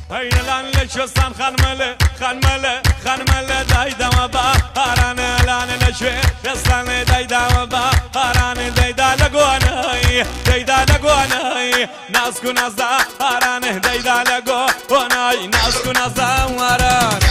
هەینەلان لە کوێستان خانمەلە دایدەمە بە هارانە لانە لە کوێ کوێستان لێ دایداوە بە هارانە دەیدا لە گۆنەی ناسک و نازدا هارانە دەیدا لە گۆنەی ناسک و نازدا واران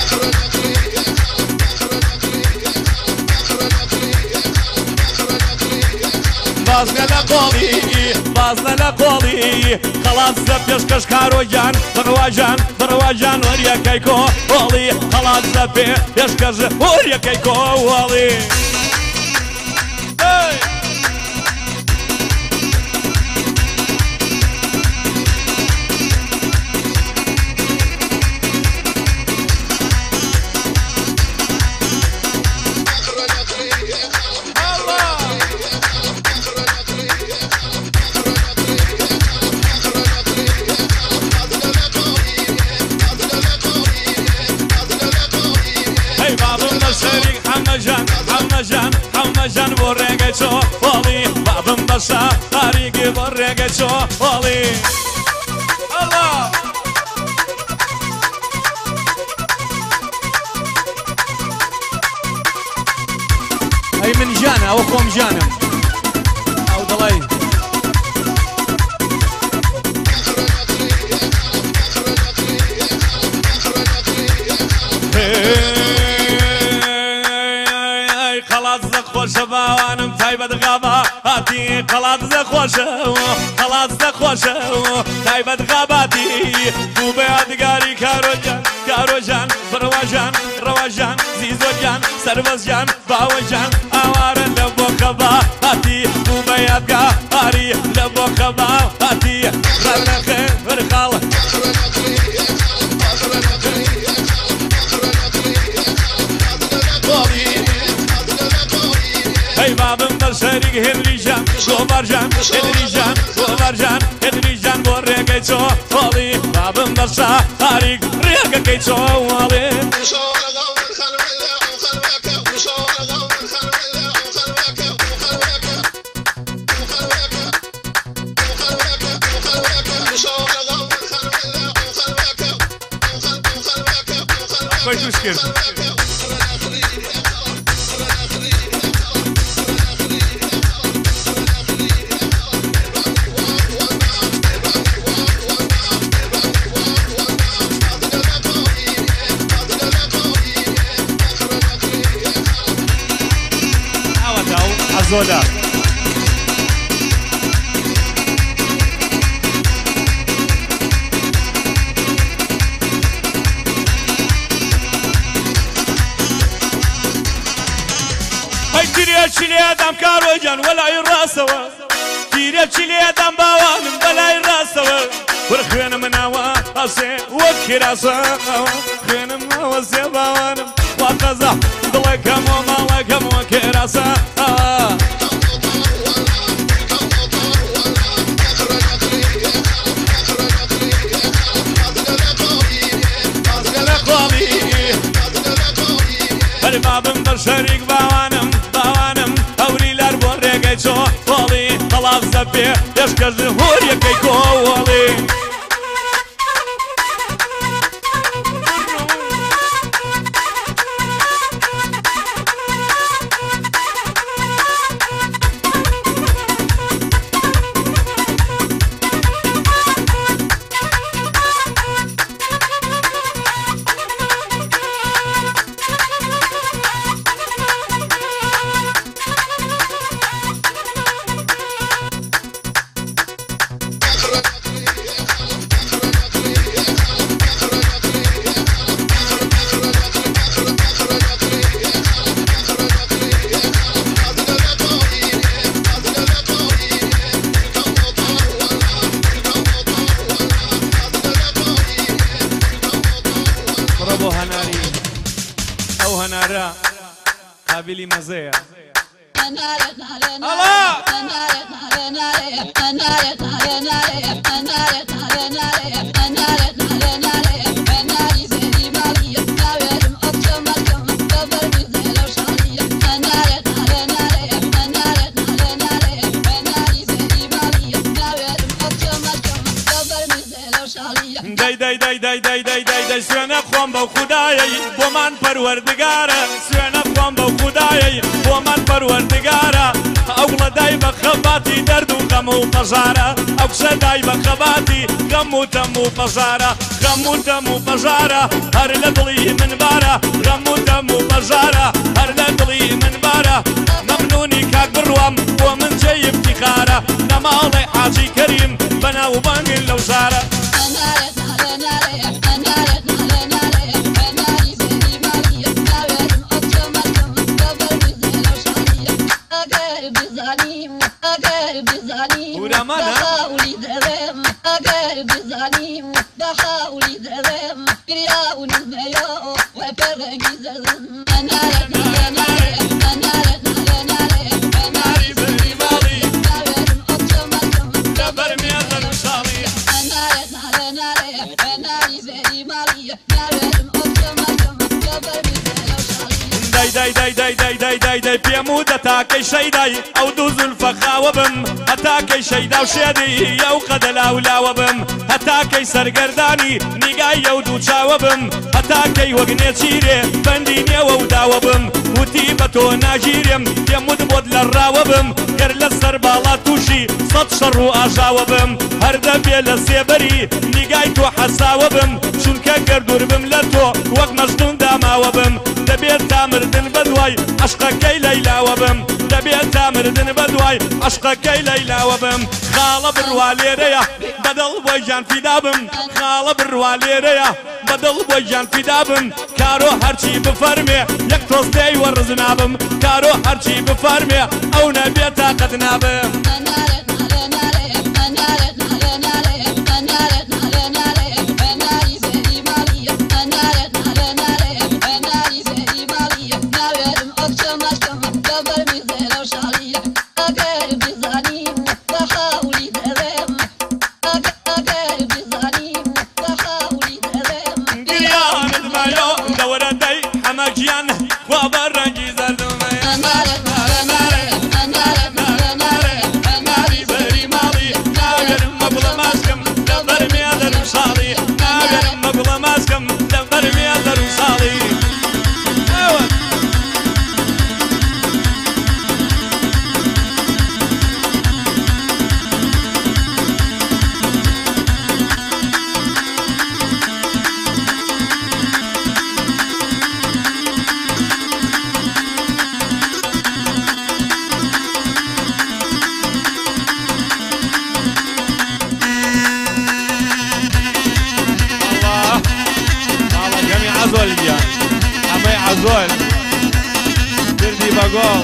بازنە لە قۆڵی خەڵات زە پێشکەش کارۆیان بڕواجان وەریەکەی کۆڵی خەڵات زە پێشکەش وەریەکەی کۆڵی حمەجان بۆ ڕێگەی چۆڵی بابم بەشە تاریکی بۆ ڕێگەی چۆڵی ئەی من ژانە ئەوە خۆم ژانم ئەو دەڵێ خۆشە باوانم تایبەت غابا هاتی قەڵات زە خۆشە تایبەت غاباتی بوو بە یادگاری کارۆژان بڕواژان ڕەواژان زیزۆجان سەربەزجان باوەجان ئاوارە لە بۆ خەبا هاتی بوو بە یادگاری لە بۆ خەبا هاتی ڕەنەخێ وەرخاڵ ای بابم بر شریک هنریجان گوبرجان هنریجان بۆ ڕێگەی چۆڵی بابم بەر شاریک ڕێگەکەی چۆڵی خۆی توش کرد زۆدا تیرێکی لێدام کارۆجان وەلای ڕاستەوە تیرێکی لێدام باوانم بەلای ڕاستەوە وەرە خوێنە مناوە ئەسێ وەک کراسەوە خوێنم ئەوە سێ باوانم وا قەزا دڵێکەمەوە ماڵەکەمەوە کراسە بابم بە شەریک باوانم هەوری لەر بۆ ڕێگەی چۆڵی خەڵات زە پێشکەش هۆریەکەی کۆڵی هەنارە قابلی مەزەیە دای خۆم بەو خودایەی بۆمان پەروەردگارە سوێنە خۆم بەو خودایەی بۆمان پەروەردگارە ئەو گڵەدای بە خەباتی دەرد و غەم و پەژارە ئەو کشەدای بە خەباتی غەم و تەم و پەژارە غەم و تەم و پەژارە هەر لە دڵی من بارە غەم و تەم و پەژارە هەر لە دڵی من بارە مەمنونی کاک بڕوام بۆ من جێی افتیخارە لە ماڵی حاجی کەریم بەناوبانگن لەو شارە بحاولي دوام أقال بزعليم بحاولي دوام كرياون المياه وفرق زلم أنا داي بيمو دتاكي شيداي او دوز الفخاوة بم هتاكي شيدا وشيدي يو قدلا ولا وبم هتاكي سرقرداني نيقاي يو دوشا وبم هتاكي وقني تشيري بنديني وودا وبم وتيبتو ناجيريم يمود بود للرا وبم غير لسر بالا توشي صد شر واجا وبم هردا بيلا سيبري نيقاي تو حسا وبم شنكا قردور بم لتو وق مجنون داما وبم دبيت تامردن بدواي عشقكي ليلى وبم دبيت تامردن بدواي عشقكي ليلى وبم خالة بالواليريا بدل بويجان في دابم خالة بالواليريا بدل بويجان في دابم كارو هرشي بفرمي يك توستي ورزنابم كارو هرشي بفرمي او نبيتا قد نابم عزول دردي بقول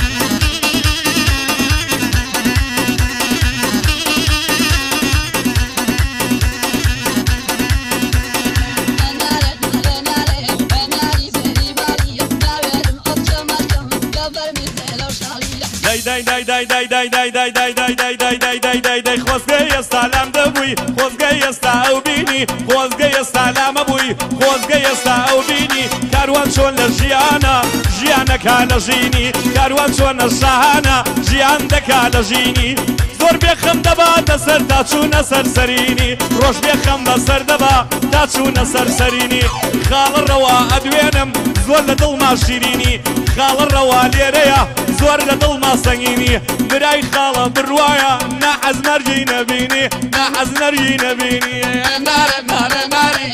داي خوزقي استعلام دبوي خوزقي استعو بيني خوزقي استعلام ابوي خوزقي استعو بيني كاروان شون لجيانا جيانك على جيني كاروان شون الشهانا جيانك على جيني زور بيخم دبا تسر تاچونا سرسريني روش بيخم بسر دبا تاچونا سرسريني خال الروا ادوينم زور لدل ما شيريني خال الروا ليريا زور لدل ما سنيني براي خالة بروايا نحز نرجي نبيني نحز نرجي نبيني ناري ناري ناري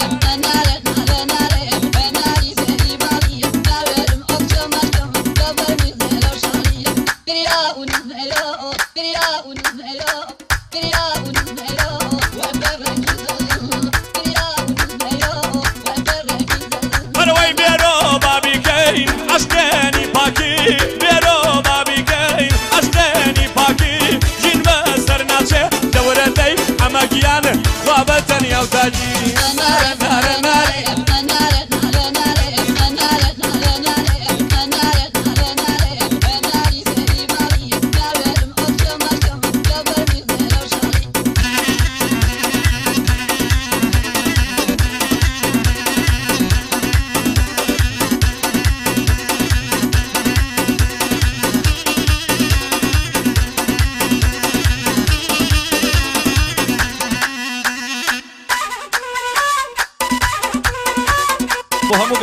مروي بيرو بابي كين عشقاني باكي بيرو بابي كين عشقاني باكي جين بسر ناچه دورتي حماكيان خوابتن يوتاجي ناري ناري ناري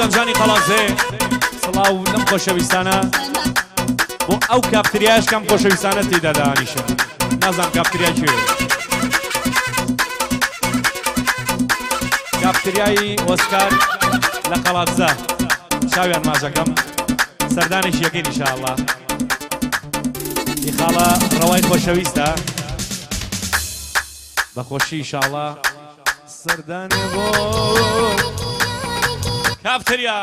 گەنجانی قەڵازێ سڵاو لەم خۆشەویستانە بۆ ئەو کافتریایش کەم خۆشەویستانە تێدا دانیشە نازانم کافتریای کوێ کافتریای ئۆسکار لە قەڵاتزە چاویان ماژەکەم سەردانێکی یەکەین ئینشاءالله ئیخاڵە ڕەوای خۆشەویستە بەخۆشی ئینشاءالله سەردانێ بۆ کافتریا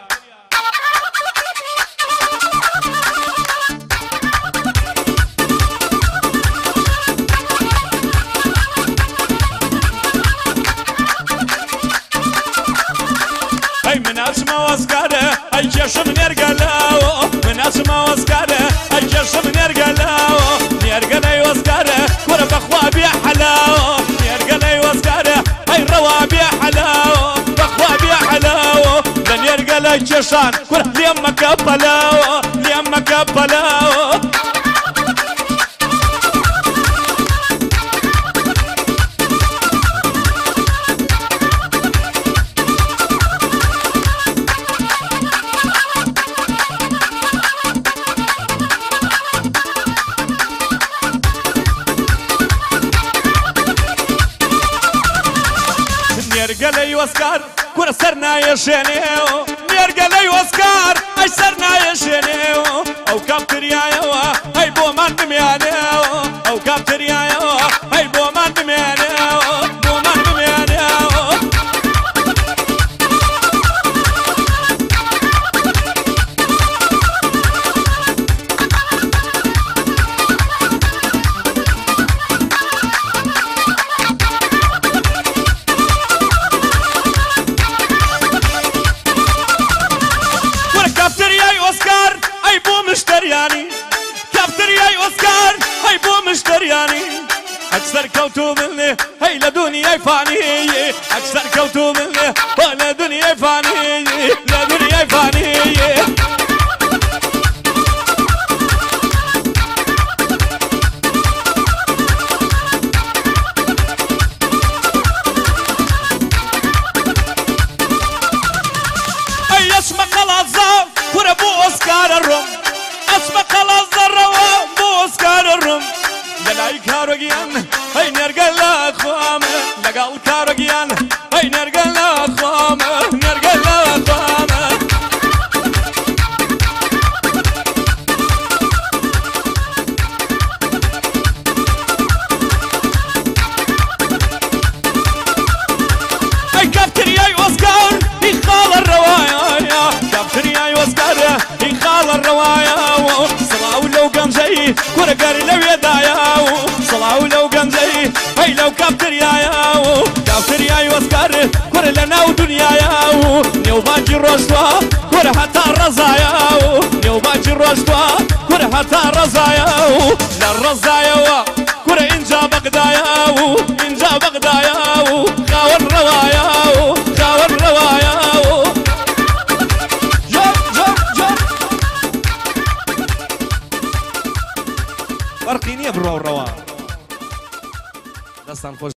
مناسمة واسكارة أي جشم نرجلاو مناسمة واسكارة أي جشم نرجلاو نرجلاي واسكارة كرة بخوا بيا حلاو نرجلاي واسكارة أي روا بيا حلاو بخوا بيا حلاو نرجلاي جشان كرة ليما كبلاو ليما كبلاو نرجلي واسكار كرة سرنا يشنيو نرجلي واسكار أي سرنا يشنيو أو كابتريايو أي بومان بميانيو أو كابتريايو أي بومان بميانيو بومان بميانيو مشترياني كافترياي اوسكار هاي بو مشترياني اكثر كوتو مني هاي لدنيا فاني اكثر كوتو مني ولا دنيا فاني لا دنيا فاني اي اسمع خلاص ورا بو اوسكار الروم اسمك الزر وبوسكار الرم لقاي كاروجيان هاي نرجع لأخوام لقال كاروجيان هاي نرجع لأخوام نرجع لأخوام هاي كافترياي اوسكار يخال الرواية كافترياي اوسكار يخال الرواية صلاو لو قمزي كورة قاري لو يداياو صلاو لو قمزي هاي لو كافترياياو كافترياي واسكار كورة لنا ودنياياو نيو باجي روشتوا كورة حتى الرزاياو نيو باجي روشتوا كورة حتى الرزاياو لا الرزاياو كورة إنجا بغداياو إنجا بغداياو خاور رواياو خاور رواياو فرقي نية برو الروا دستان خوش